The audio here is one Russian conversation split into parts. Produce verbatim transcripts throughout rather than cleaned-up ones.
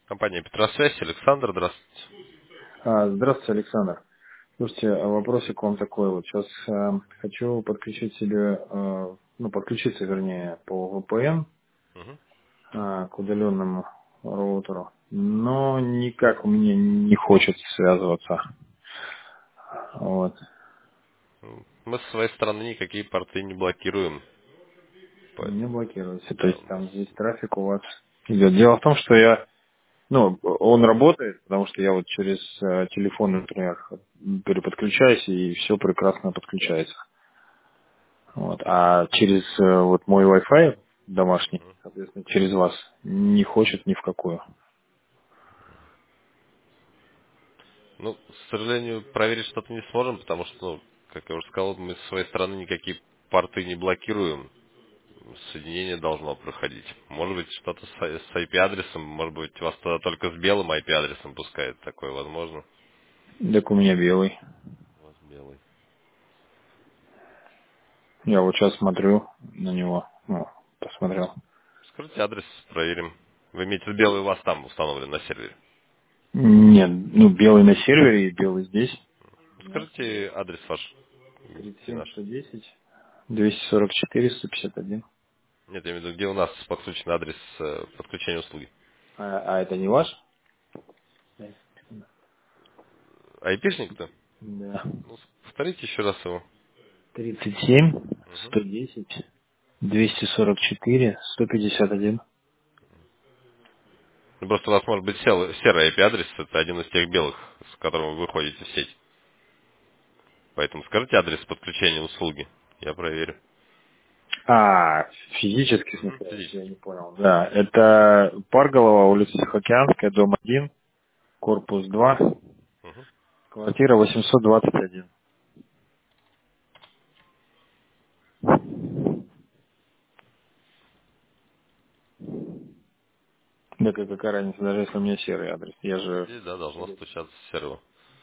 Компания Петросвязь, Александр, здравствуйте. А, Здравствуйте, Александр. Слушайте, а вопросик к вам такой. Вот сейчас э, хочу подключить себе, э, ну, подключиться, вернее, по V P N Мгм. э, к удаленному роутеру, но никак у меня не хочет связываться. Вот. Мы с своей стороны никакие порты не блокируем, Не поэтому блокируется. То да, у есть нас там здесь трафик у вас идет. Дело в том, что я, ну, он работает, потому что я вот через э, телефон, например, переподключаюсь, и все прекрасно подключается. Вот. А через э, вот мой Wi-Fi домашний, соответственно, через вас не хочет ни в какую. Ну, к сожалению, проверить что-то не сможем, потому что, ну, как я уже сказал, мы с своей стороны никакие порты не блокируем. Соединение должно проходить. Может быть, что-то с ай- с ай пи-адресом, может быть, вас тогда только с белым ай пи-адресом пускает. Такое возможно. Так у меня белый. У вас белый. Я вот сейчас смотрю на него. Ну, посмотрел. Скажите адрес, проверим. Вы имеете в виду белый у вас там установлен на сервере? Нет, ну белый на сервере и белый здесь. У меня Скажите адрес ваш тридцать и семь наш. сто десять двести сорок четыре сто пятьдесят один. Нет, я имею в виду, где у нас подключен адрес э, подключения услуги. А, а это не ваш? Айпишник-то? Да. Ну, повторите еще раз его. тридцать семь Мгм. сто десять двести сорок четыре сто пятьдесят один. Ну, просто у вас может быть сел- серый ай пи-адрес, это один из тех белых, с которым вы выходите в сеть. Поэтому скажите адрес подключения услуги. Я проверю. А, физически, в Мгм, смысле, я физически. не понял. Да, это Парголова, улица Тихоокеанская, дом один, корпус два, Мгм. квартира восемьсот двадцать один. Да какая разница, даже если у меня серый адрес. Я Ну, же... здесь, да, должно стучаться с серого.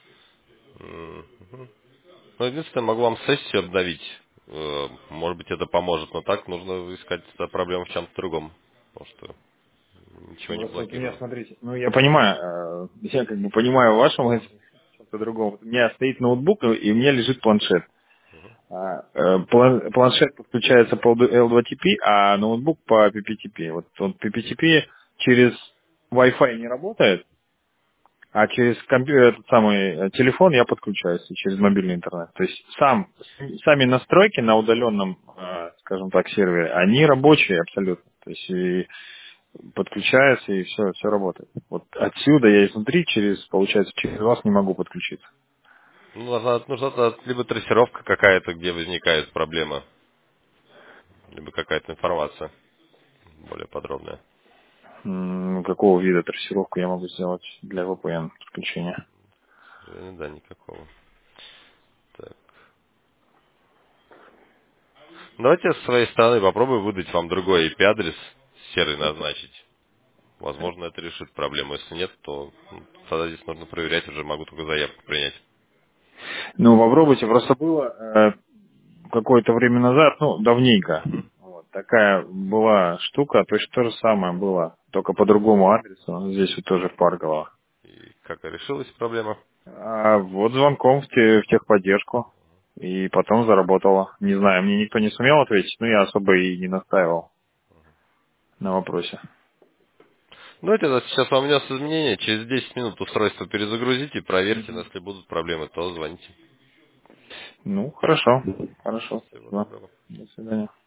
Мгм. Ну, единственное, могу вам сессию обновить. Э, Может быть, это поможет, но так нужно искать э, проблему в чем-то другом. Потому что ничего не Просто вот у меня, блокируем. смотрите, ну я понимаю, э, я как бы понимаю вашу мысль, чем-то другом. Вот у меня стоит ноутбук, и у меня лежит планшет. А, э, план- планшет подключается по эл два ти пи, а ноутбук по пи пи ти пи. Вот, вот пи пи ти пи через Wi-Fi не работает, а через компьютер, этот самый э, телефон я подключаюсь и через мобильный интернет. То есть сам, сами настройки на удаленном, э, скажем так, сервере, они рабочие абсолютно. То есть и подключаются и все, все работает. Вот отсюда я изнутри через, получается, через вас не могу подключиться. Ну, нужна, нужна либо трассировка какая-то, где возникает проблема, либо какая-то информация более подробная. М, Какого вида трассировку я могу сделать для ви пи эн подключения? К сожалению, да, никакого. Так. Давайте с своей стороны попробую выдать вам другой ай пи-адрес, серый назначить. Возможно, это решит проблему. Если нет, то ну, тогда здесь нужно проверять, уже могу только заявку принять. Ну, попробуйте, просто было э, какое-то время назад, ну, давненько, Мгм. вот, такая была штука, то есть то же самое было, только по другому адресу, здесь вот тоже в Парголово. И как решилась проблема? А вот звонком в, те- в техподдержку, и потом заработало. Не знаю, мне никто не сумел ответить, но я особо и не настаивал на вопросе. Давайте я сейчас вам внес изменения. Через десять минут устройство перезагрузите, проверьте, но Мгм. если будут проблемы, то звоните. Ну, хорошо, хорошо, Всего спасибо. доброго. До свидания.